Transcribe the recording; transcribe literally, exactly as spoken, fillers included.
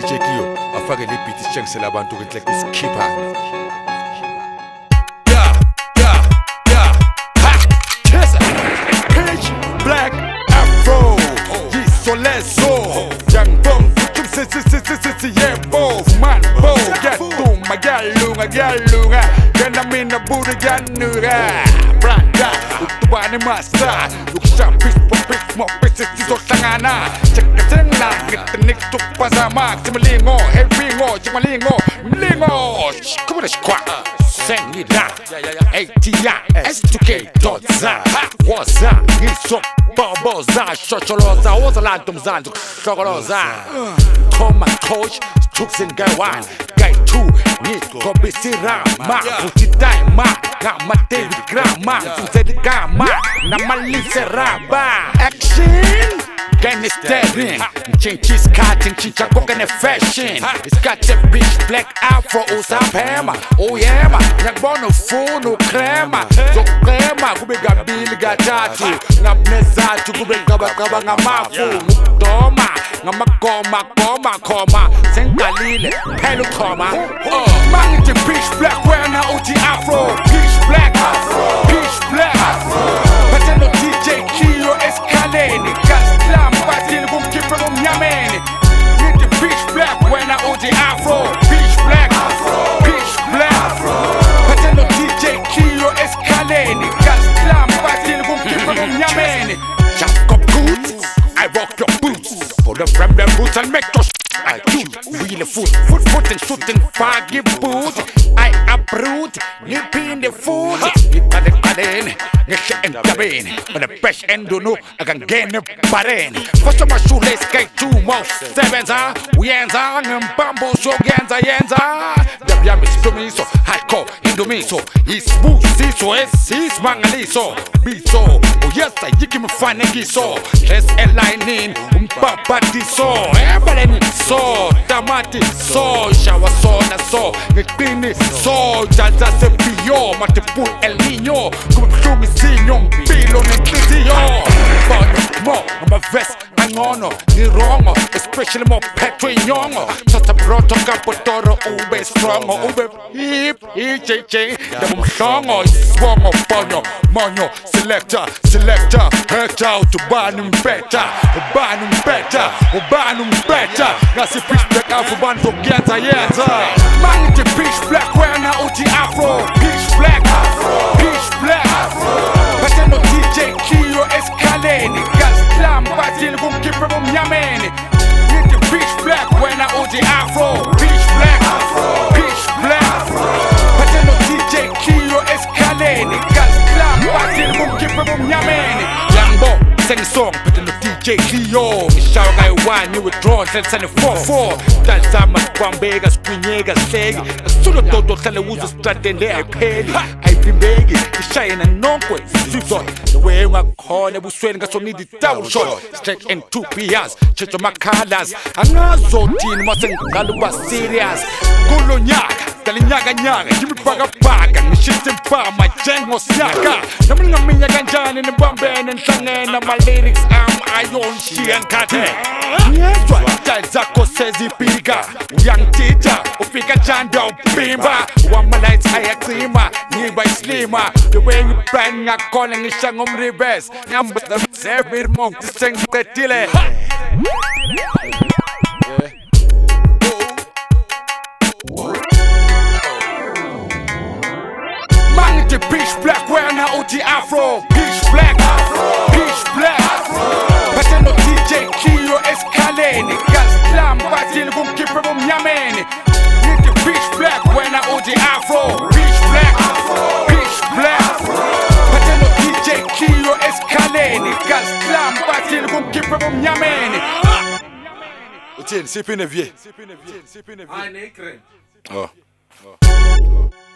J Clio afake le beat sitshengisela abantu ukuthi like usikhipha. Yeah, yeah, yeah. Ha! Chesa. Pitch black afro. Yiso leso. Young bong. Sisi sisi sisi yeah both man bo get to my galunga galunga gana mina buri ganura branda utubani masa lukisha pis pis mo pis siso sangana chekatengla gitnik tu pasama simalingo hevingo simalingo lingo kumara shkwa sengida A T I S two K dot za waza niso boboza shocholoza ozalantum zanzu shokoloza Koma coach, Tux and Gaiwan, Guy two, Nick, Kobisira, Ma, Utitai, Ma, Gama David Grama, Susan Gama, Namalisa Raba, Action, Gang is steady, Chinchis cat and Chicha cooking a fashion. It's got the bitch black afro, Osapama, oh yeah, Nagbono fool, no crema, so crema, Gubiga Bill Gatatu, Nabneza to Gubiga Gabangamafu, Doma. Ngama koma koma koma sengalile pelu koma oh man the pitch black when I O T afro pitch black afro pitch black afro patelo D J Clio escalene caslam patil kum kipe kum yamene with the pitch black when I O T afro pitch black afro pitch black afro patelo D J Clio escalene caslam patil kum kipe kum yamene jack up boots I rock your boots for the from the roots and make your I do really foot, foot, foot and shooting foggy boot. I uproot, nip in the food. Nip at the garden, nip and cabin. But the best end do know I can gain a barren. First my shoelace get two more sevens, ah. We ends on and bamboo so ganza yenza. The yam is to me so hardcore into me so he's smooth, see so it's he's mangaliso. Be so, oh yes, I give me fun and so. Let's align in, um papa so. Everybody so, tamati so, shawa so na so, ngekini so, jaza se pio, mate pul el niño, como plumi sinyo, pilo neklizio. Bono mo, ama vest angono, ni rongo, especially mo petro inyongo. Tata broto kapotoro, ube strongo, ube hip, icheche, demo mshongo, swongo, ponyo, monyo, selector, selector, hector, utubanum beta, ubanum beta, ubanum beta. Nasi pitch black afro band from Gata Yata. Man the pitch black when I O T afro. Pitch black afro. Pitch black afro. Pateno D J Clio escalene. Gaslam patil kum kipe kum yamene. With the pitch black when I O T afro. Pitch black afro. Pitch black afro. Pateno D J Clio escalene. Gaslam patil kum kipe kum yamene. Lambo sing song pateno D J Clio. Shout guy one you withdrawn send send four four. Tazama kwambega squinyega seg. Solo todo tele uso stratende I pay. I be begi shine and nonkwe season. The way I call ebusweni ngaso need the town shot. Straight in two P S. Checho makalas. Angazo tin masengalu ba serious. Kulo nyaka. Kalinyaga nyaga, jimi paga paga, nishite mpama, jengo siaka. Namin ngaminya ganjani ni bambe nenshange na my lyrics am ayon shian kate. Nyezwa, jai zako sezi piga, uyang tita, upika janda upimba. Wama lights hayaklima, niba islima. The way you bang nga calling nishang umribes. Nyambas na sevir mong, sing tetile. The pitch black when I O T afro. Pitch black afro. Pitch black afro. Pateno D J Clio escalene. Gaslam patil kum kipe kum yamene. With the pitch black when I O T afro. Pitch black afro. Pitch black afro. Pateno D J Clio escalene. Gaslam patil kum kipe kum yamene. Tiens, c'est plus une vieille. C'est plus une vieille. C'est plus une vieille. Oh. Oh.